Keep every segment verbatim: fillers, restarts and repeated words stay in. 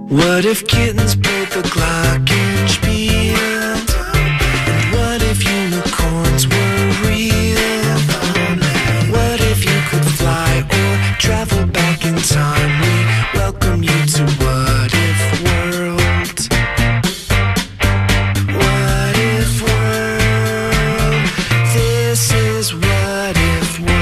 What if kittens played the glockenspiel? And what if unicorns were real? What if you could fly or travel back in time? We welcome you to What If World. What If World? This is What If World.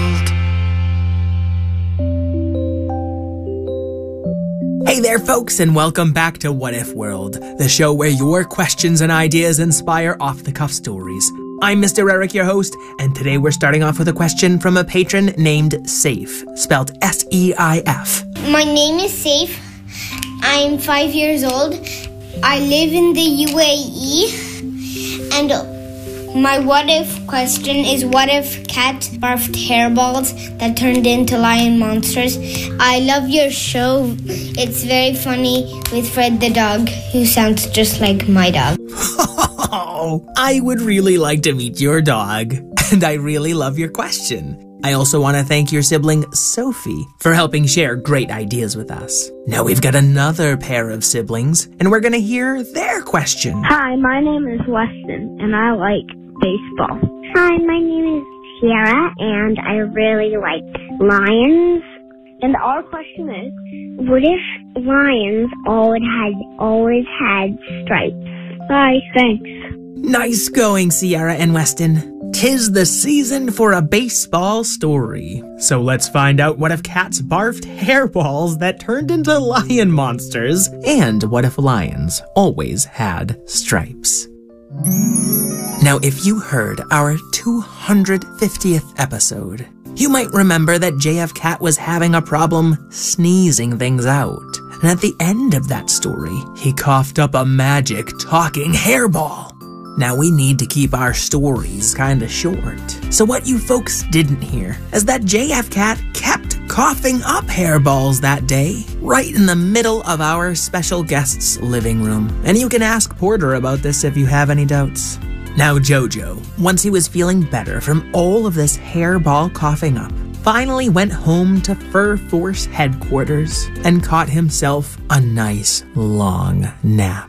Hey there, folks, and welcome back to What If World, the show where your questions and ideas inspire off-the-cuff stories. I'm Mister Eric, your host, and today we're starting off with a question from a patron named Saif, spelled S E I F. My name is Saif. I'm five years old. I live in the U A E, and my what if question is, what if cats barfed hairballs that turned into lion monsters? I love your show. It's very funny with Fred the dog, who sounds just like my dog. Oh, I would really like to meet your dog, and I really love your question. I also want to thank your sibling, Sophie, for helping share great ideas with us. Now we've got another pair of siblings, and we're going to hear their question. Hi, my name is Weston, and I like baseball. Hi, my name is Sierra, and I really like lions. And our question is, what if lions always had, always had stripes? Bye, thanks. Nice going, Sierra and Weston. Tis the season for a baseball story. So let's find out what if cats barfed hairballs that turned into lion monsters, and what if lions always had stripes. Now, if you heard our two hundred fiftieth episode, you might remember that J F Cat was having a problem sneezing things out. And at the end of that story, he coughed up a magic talking hairball. Now we need to keep our stories kinda short. So what you folks didn't hear is that J F Cat kept coughing up hairballs that day, right in the middle of our special guest's living room. And you can ask Porter about this if you have any doubts. Now Jojo, once he was feeling better from all of this hairball coughing up, finally went home to Fur Force headquarters and caught himself a nice long nap.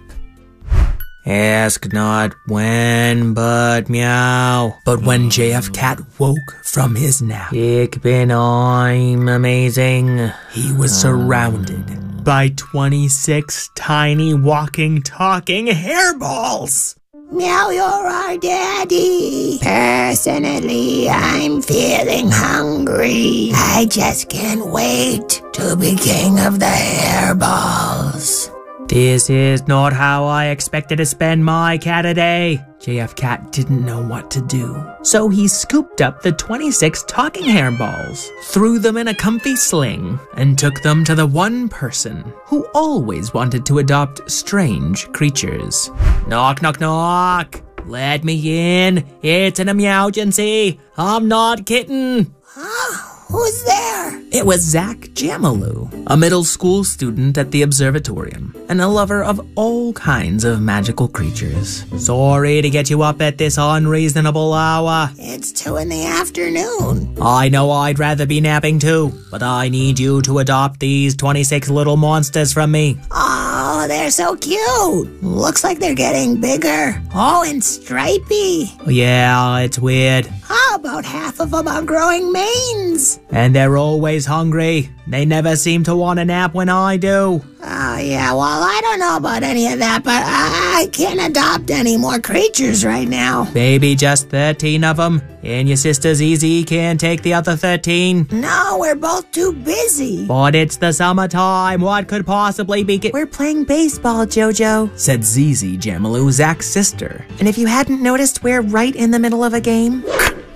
Ask not when, but meow. But when J F Cat woke from his nap, Ich bin I'm amazing, he was surrounded by twenty-six tiny walking, talking hairballs. Meow, you're our daddy. Personally, I'm feeling hungry. I just can't wait to be king of the hairballs. This is not how I expected to spend my cat a day. J F Cat didn't know what to do. So he scooped up the twenty-six talking hairballs, threw them in a comfy sling, and took them to the one person who always wanted to adopt strange creatures. Knock, knock, knock. Let me in. It's an emergency. I'm not a kitten. Huh? Who's there? It was Zach Jamalou, a middle school student at the observatorium, and a lover of all kinds of magical creatures. Sorry to get you up at this unreasonable hour. It's two in the afternoon. I know I'd rather be napping too, but I need you to adopt these twenty-six little monsters from me. Oh, they're so cute. Looks like they're getting bigger. Oh, and stripy. Yeah, it's weird. How about half of them are growing manes? And they're always hungry. They never seem to want a nap when I do. Oh, yeah, well, I don't know about any of that, but I, I can't adopt any more creatures right now. Maybe just thirteen of them, and your sister's easy can't take the other thirteen. No, we're both too busy. But it's the summertime. What could possibly be... We're playing baseball, Jojo, said Zizi Jamalou, Zach's sister. And if you hadn't noticed, we're right in the middle of a game.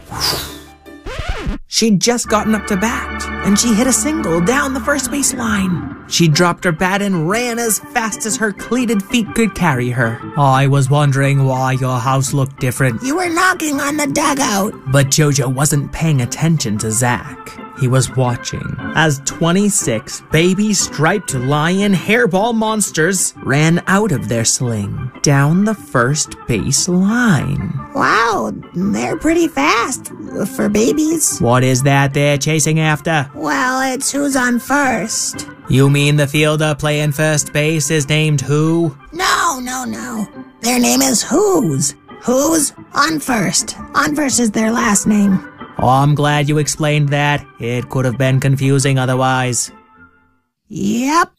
She'd just gotten up to bat, and she hit a single down the first base line. She dropped her bat and ran as fast as her cleated feet could carry her. I was wondering why your house looked different. You were knocking on the dugout. But Jojo wasn't paying attention to Zach. he was watching as twenty-six baby striped lion hairball monsters ran out of their sling down the first base line. Wow, they're pretty fast for babies. What is that they're chasing after? Well, it's who's on first. You mean the fielder playing first base is named who? No, no, no. Their name is Who's. Who's on first. On first is their last name. Oh, I'm glad you explained that. It could have been confusing otherwise. Yep.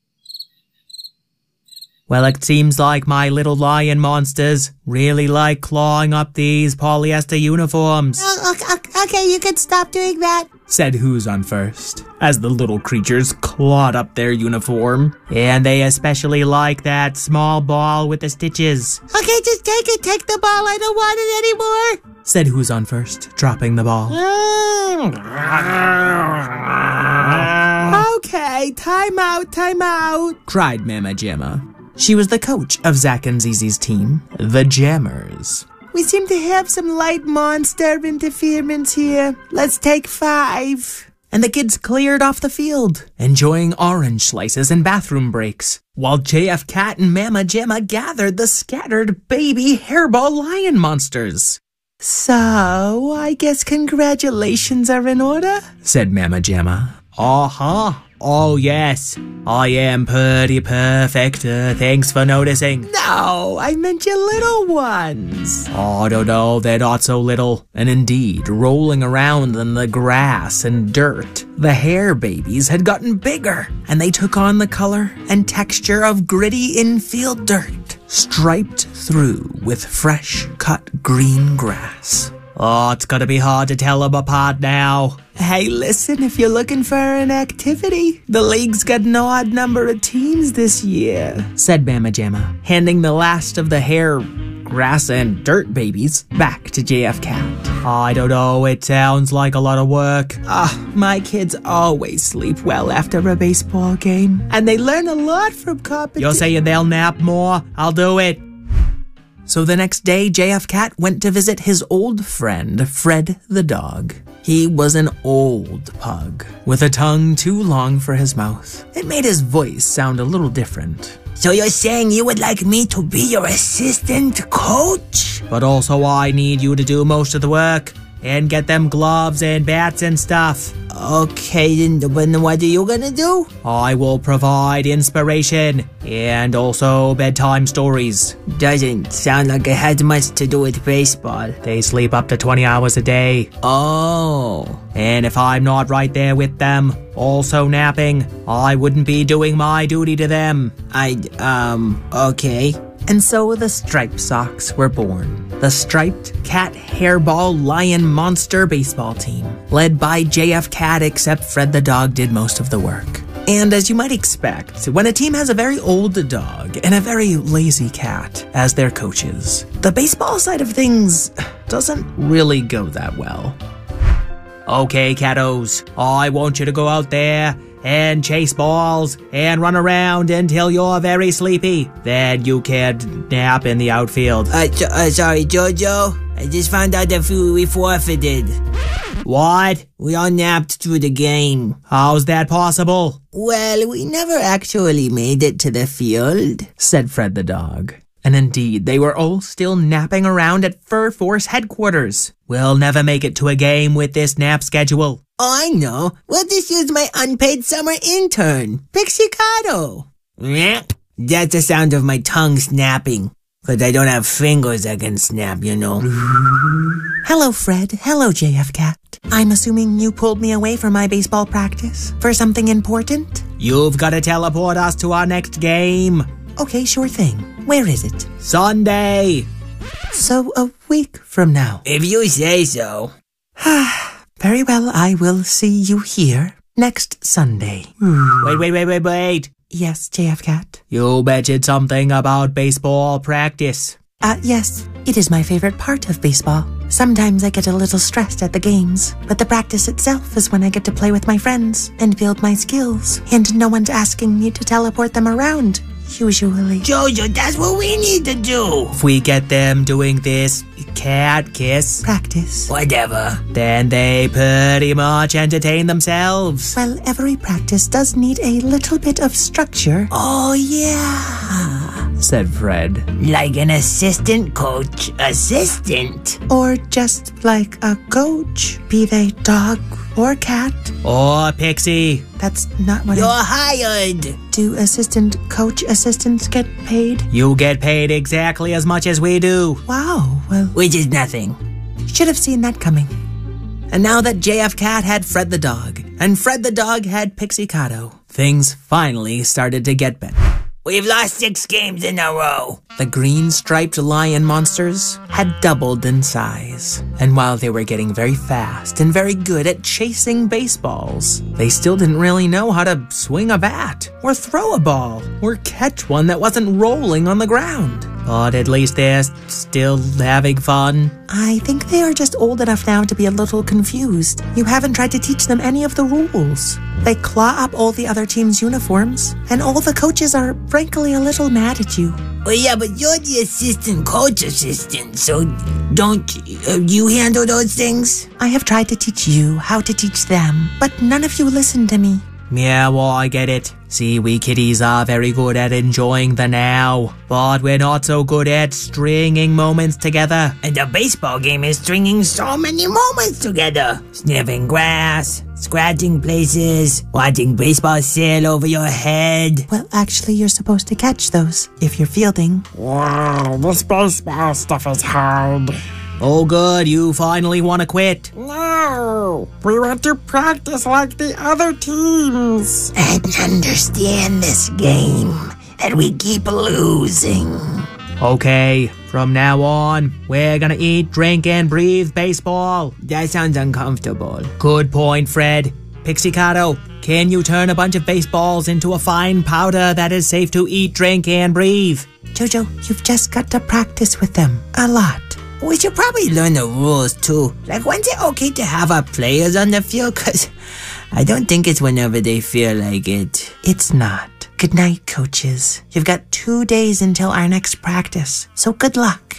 Well, it seems like my little lion monsters really like clawing up these polyester uniforms. Uh, okay, okay, you can stop doing that. Said Who's on first, as the little creatures clawed up their uniform. And they especially like that small ball with the stitches. Okay, just take it. Take the ball. I don't want it anymore. Said Who's on first, dropping the ball. Okay, time out, time out, cried Mama Jamma. She was the coach of Zach and Zizi's team, the Jammers. We seem to have some light monster interference here. Let's take five. And the kids cleared off the field, enjoying orange slices and bathroom breaks, while J F Cat and Mama Jamma gathered the scattered baby hairball lion monsters. So, I guess congratulations are in order, said Mama Jamma. Uh-huh. Oh, yes. I am pretty perfect. Uh, thanks for noticing. No, I meant your little ones. Oh, no, no, they're not so little. And indeed, rolling around in the grass and dirt, the hair babies had gotten bigger, and they took on the color and texture of gritty infield dirt, striped through with fresh cut green grass. Oh, it's gonna be hard to tell them apart now. Hey, listen, if you're looking for an activity, the league's got an odd number of teams this year, said Mama Jamma, handing the last of the hair, grass, and dirt babies back to J F Cat. I don't know, it sounds like a lot of work. Ah, my kids always sleep well after a baseball game, and they learn a lot from competition. You're saying they'll nap more? I'll do it. So the next day, J F Cat went to visit his old friend, Fred the dog. He was an old pug, with a tongue too long for his mouth. It made his voice sound a little different. So you're saying you would like me to be your assistant coach? But also I need you to do most of the work, and get them gloves and bats and stuff. Okay, then what are you gonna do? I will provide inspiration and also bedtime stories. Doesn't sound like it has much to do with baseball. They sleep up to twenty hours a day. Oh. And if I'm not right there with them, also napping, I wouldn't be doing my duty to them. I, um, okay. And so the Striped Sox were born. The Striped Cat Hairball Lion Monster Baseball Team, led by J F Cat, except Fred the dog did most of the work. And as you might expect, when a team has a very old dog and a very lazy cat as their coaches, the baseball side of things doesn't really go that well. Okay, cattos, I want you to go out there and chase balls and run around until you're very sleepy. Then you can nap in the outfield. Uh, so, uh sorry, Jojo. I just found out that we forfeited. What? We all napped through the game. How's that possible? Well, we never actually made it to the field, said Fred the dog. And indeed, they were all still napping around at Fur Force headquarters. We'll never make it to a game with this nap schedule. Oh, I know. We'll just use my unpaid summer intern, Pixicado. That's the sound of my tongue snapping. Because I don't have fingers I can snap, you know. Hello, Fred. Hello, J F Cat. I'm assuming you pulled me away from my baseball practice for something important? You've got to teleport us to our next game. Okay, sure thing. Where is it? Sunday. So a week from now. If you say so. Very well, I will see you here next Sunday. Wait, wait, wait, wait, wait. Yes, J F Cat? You mentioned something about baseball practice. Uh, yes. It is my favorite part of baseball. Sometimes I get a little stressed at the games, but the practice itself is when I get to play with my friends and build my skills, and no one's asking me to teleport them around. usually. Jojo, that's what we need to do. If we get them doing this cat kiss Practice. Whatever. then they pretty much entertain themselves. Well, every practice does need a little bit of structure. Oh, yeah. Said Fred. Like an assistant coach assistant. Or just like a coach, be they dog or cat. Or Pixie. That's not what You're I... hired. Do assistant coach assistants get paid? You get paid exactly as much as we do. Wow, well, Which is nothing. should have seen that coming. And now that J F Cat had Fred the dog, and Fred the dog had Pixie Kato, things finally started to get better. We've lost six games in a row. The green-striped lion monsters had doubled in size, and while they were getting very fast and very good at chasing baseballs, they still didn't really know how to swing a bat, or throw a ball, or catch one that wasn't rolling on the ground. But at least they're still having fun. I think they are just old enough now to be a little confused. You haven't tried to teach them any of the rules. They claw up all the other team's uniforms, and all the coaches are frankly a little mad at you. Well, yeah, but you're the assistant coach assistant, so don't uh, you handle those things? I have tried to teach you how to teach them, but none of you listen to me. Yeah, well, I get it. See, we kitties are very good at enjoying the now, but we're not so good at stringing moments together. And the baseball game is stringing so many moments together. Sniffing grass, scratching places, watching baseball sail over your head. Well, actually, you're supposed to catch those if you're fielding. Wow, this baseball stuff is hard. Oh good, you finally want to quit. No, we want to practice like the other teams. And understand this game, that we keep losing. Okay, from now on, we're gonna eat, drink, and breathe baseball. That sounds uncomfortable. Good point, Fred. Pixie Kato, can you turn a bunch of baseballs into a fine powder that is safe to eat, drink, and breathe? Jojo, you've just got to practice with them a lot. We should probably learn the rules too. Like, when's it okay to have our players on the field? Cause I don't think it's whenever they feel like it. It's not. Good night, coaches. You've got two days until our next practice, so good luck.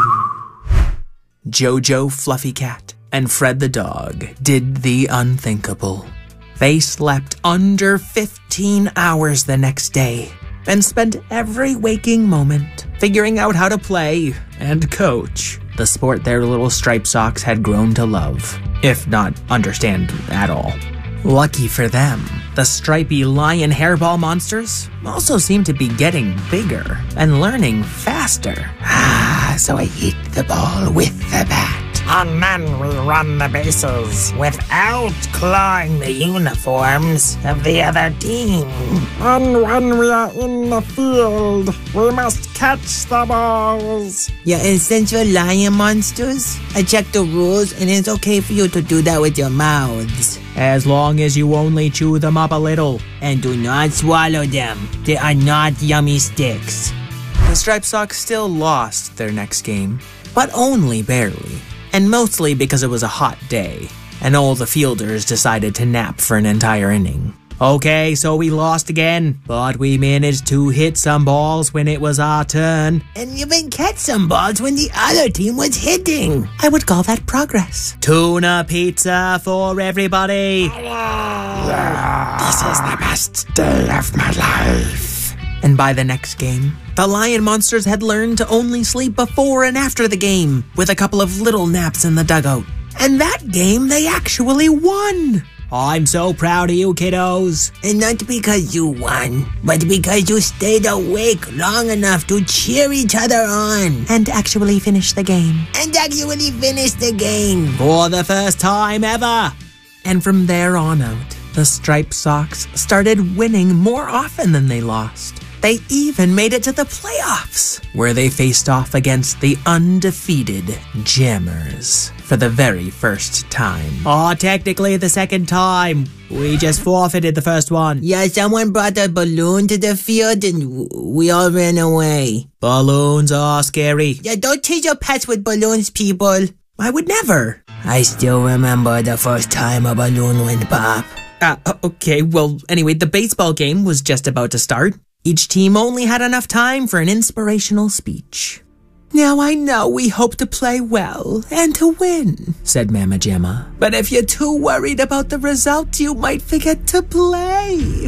Jojo Fluffy Cat and Fred the dog did the unthinkable. They slept under fifteen hours the next day and spent every waking moment figuring out how to play and coach the sport their little striped socks had grown to love, if not understand at all. Lucky for them, the stripy lion hairball monsters also seemed to be getting bigger and learning faster. Ah, so I hit the ball with the bat. And then we run the bases Without clawing the uniforms of the other team. and when we are in the field, we must catch the balls. You're essential lion monsters. I checked the rules and it's okay for you to do that with your mouths. As long as you only chew them up a little. And do not swallow them. They are not yummy sticks. The Striped Sox still lost their next game, but only barely, and mostly because it was a hot day, and all the fielders decided to nap for an entire inning. Okay, so we lost again, but we managed to hit some balls when it was our turn. And even catch some balls when the other team was hitting. I would call that progress. Tuna pizza for everybody! This is the best day of my life. And by the next game, the lion monsters had learned to only sleep before and after the game, with a couple of little naps in the dugout. And that game they actually won! I'm so proud of you, kiddos. And not because you won, but because you stayed awake long enough to cheer each other on. And actually finish the game. And actually finish the game. For the first time ever. And from there on out, the Striped Sox started winning more often than they lost. They even made it to the playoffs, where they faced off against the undefeated Jammers for the very first time. Oh, technically the second time. We just forfeited the first one. Yeah, someone brought a balloon to the field and w- we all ran away. Balloons are scary. Yeah, don't tease your pets with balloons, people. I would never. I still remember the first time a balloon went pop. Uh, okay, well, anyway, the baseball game was just about to start. Each team only had enough time for an inspirational speech. Now I know we hope to play well and to win, said Mama Jamma. But if you're too worried about the result, you might forget to play.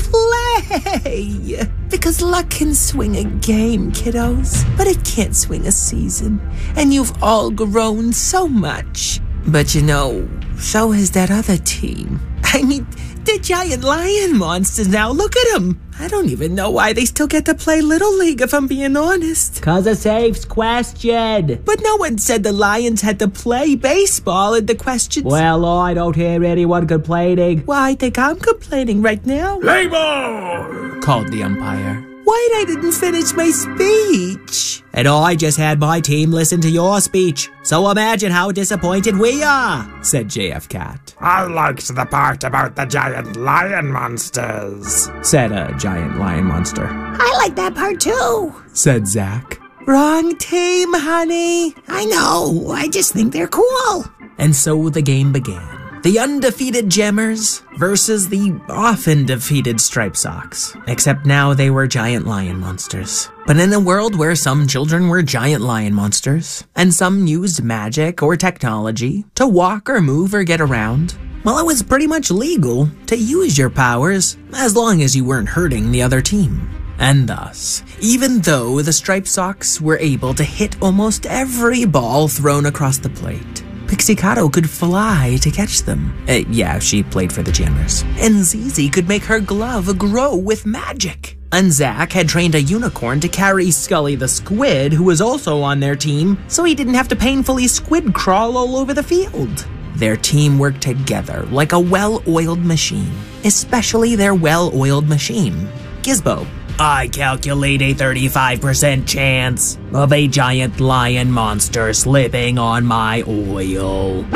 Play! Because luck can swing a game, kiddos, but it can't swing a season. And you've all grown so much. But you know, so has that other team. I mean, they're giant lion monsters now. Look at them. I don't even know why they still get to play Little League, if I'm being honest. Cause a safe question. But no one said the Lions had to play baseball in the questions. Well, I don't hear anyone complaining. Well, I think I'm complaining right now. Play ball! Called the umpire. Wait, I didn't finish my speech. And I just had my team listen to your speech. So imagine how disappointed we are, said J F Cat. I liked the part about the giant lion monsters, said a giant lion monster. I like that part too, said Zach. Wrong team, honey. I know, I just think they're cool. And so the game began. The undefeated Gemmers versus the often defeated Striped Sox. Except now they were giant lion monsters. But in a world where some children were giant lion monsters, and some used magic or technology to walk or move or get around, well, it was pretty much legal to use your powers as long as you weren't hurting the other team. And thus, even though the Striped Sox were able to hit almost every ball thrown across the plate, Pixie-Cato could fly to catch them. Uh, yeah, she played for the Gemmers. And Zizi could make her glove grow with magic. And Zach had trained a unicorn to carry Scully the squid, who was also on their team, so he didn't have to painfully squid crawl all over the field. Their team worked together like a well-oiled machine, especially their well-oiled machine, Gizbo. I calculate a thirty-five percent chance of a giant lion monster slipping on my oil.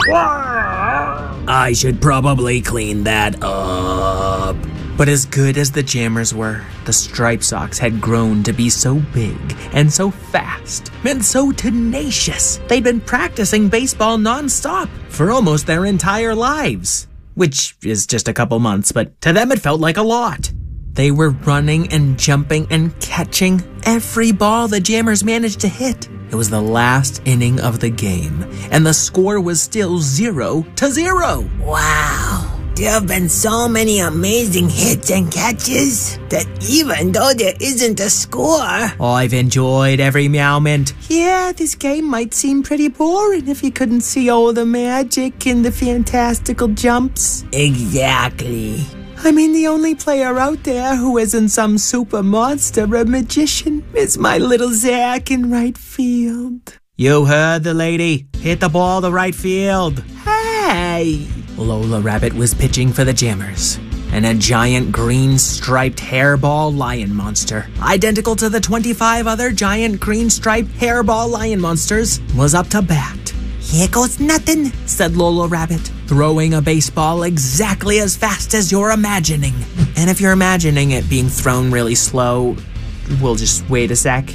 I should probably clean that up. But as good as the Jammers were, the Striped Sox had grown to be so big and so fast and so tenacious. They'd been practicing baseball nonstop for almost their entire lives, which is just a couple months, but to them it felt like a lot. They were running and jumping and catching every ball the Jammers managed to hit. It was the last inning of the game, and the score was still zero to zero. Wow. There have been so many amazing hits and catches that even though there isn't a score, I've enjoyed every moment. Yeah, this game might seem pretty boring if you couldn't see all the magic and the fantastical jumps. Exactly. I mean, the only player out there who isn't some super monster or magician is my little Zach in right field. You heard the lady. Hit the ball to right field. Hey! Lola Rabbit was pitching for the Jammers, and a giant green striped hairball lion monster, identical to the twenty-five other giant green striped hairball lion monsters, was up to bat. Here goes nothing, said Lola Rabbit, throwing a baseball exactly as fast as you're imagining. And if you're imagining it being thrown really slow, we'll just wait a sec.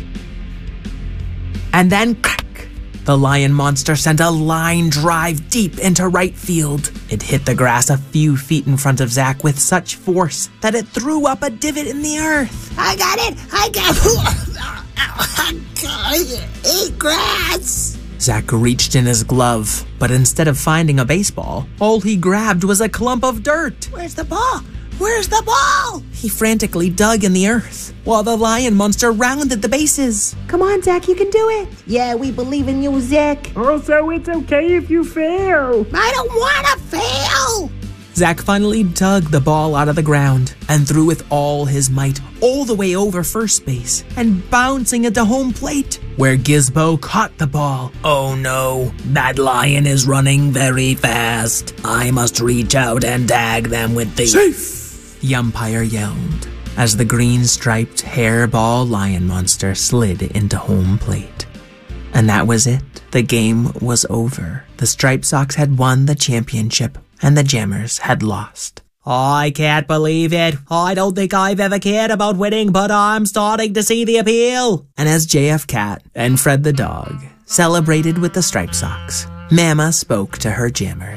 And then crack! The lion monster sent a line drive deep into right field. It hit the grass a few feet in front of Zach with such force that it threw up a divot in the earth. I got it! I got it! Eat grass! Zach reached in his glove, but instead of finding a baseball, all he grabbed was a clump of dirt. Where's the ball? Where's the ball? He frantically dug in the earth, while the lion monster rounded the bases. Come on, Zach, you can do it. Yeah, we believe in you, Zach. Also, it's okay if you fail. I don't want to fail. Zach finally dug the ball out of the ground and threw with all his might all the way over first base and bouncing into home plate, where Gizbo caught the ball. Oh no, that lion is running very fast. I must reach out and tag them with the... Safe! The umpire yelled as the green-striped hairball lion monster slid into home plate. And that was it. The game was over. The Striped Sox had won the championship, and the Jammers had lost. I can't believe it. I don't think I've ever cared about winning, but I'm starting to see the appeal. And as J F Cat and Fred the dog celebrated with the Striped Sox, Mama spoke to her Jammers.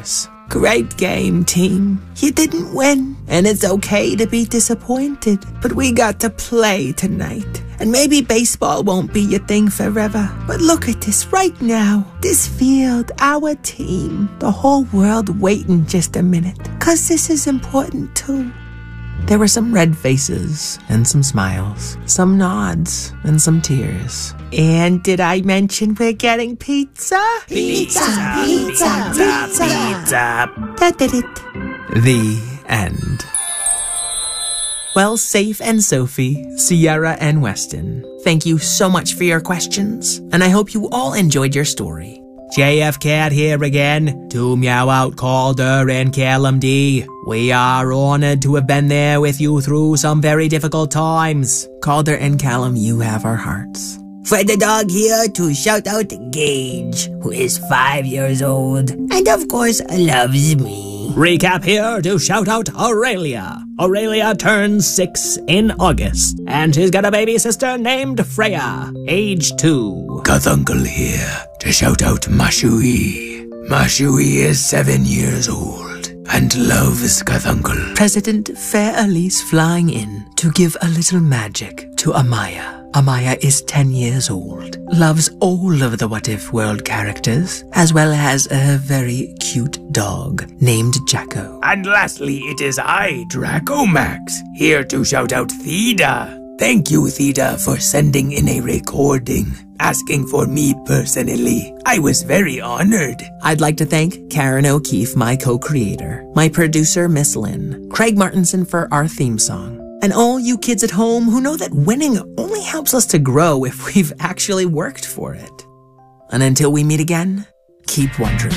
Great game, team. You didn't win, and it's okay to be disappointed. But we got to play tonight. And maybe baseball won't be your thing forever. But look at this right now. This field, our team. The whole world waiting just a minute. 'Cause this is important too. There were some red faces and some smiles, some nods and some tears. And did I mention we're getting pizza? Pizza, pizza, pizza, pizza. That did it. The end. Well, Safe and Sophie, Sierra and Weston, thank you so much for your questions, and I hope you all enjoyed your story. J F Cat here again to meow out Calder and Callum D. We are honored to have been there with you through some very difficult times. Calder and Callum, you have our hearts. Fred the dog here to shout out Gage, who is five years old and of course loves me. Recap here to shout out Aurelia. Aurelia turns six in August, and she's got a baby sister named Freya, age two. Gothuncle here to shout out Mashui. Mashui is seven years old and loves Gothuncle. President Fair Elise flying in to give a little magic to Amaya. Amaya is ten years old, loves all of the What If World characters, as well as a very cute dog named Jacko. And lastly, it is I, Dracomax, here to shout out Theda. Thank you, Theda, for sending in a recording, asking for me personally. I was very honored. I'd like to thank Karen O'Keefe, my co-creator, my producer, Miss Lynn, Craig Martinson for our theme song, and all you kids at home who know that winning only helps us to grow if we've actually worked for it. And until we meet again, keep wondering.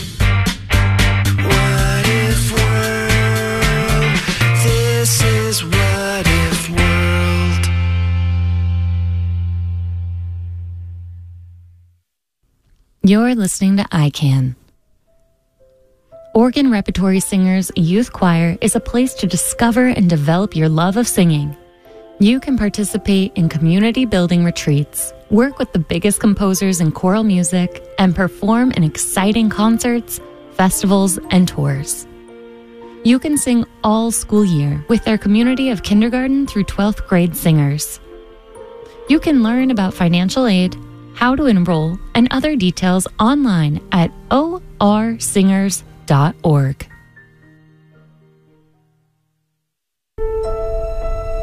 What if world? This is What If World. You're listening to I CAN. Oregon Repertory Singers Youth Choir is a place to discover and develop your love of singing. You can participate in community building retreats, work with the biggest composers in choral music, and perform in exciting concerts, festivals, and tours. You can sing all school year with our community of kindergarten through twelfth grade singers. You can learn about financial aid, how to enroll, and other details online at o r singers dot org.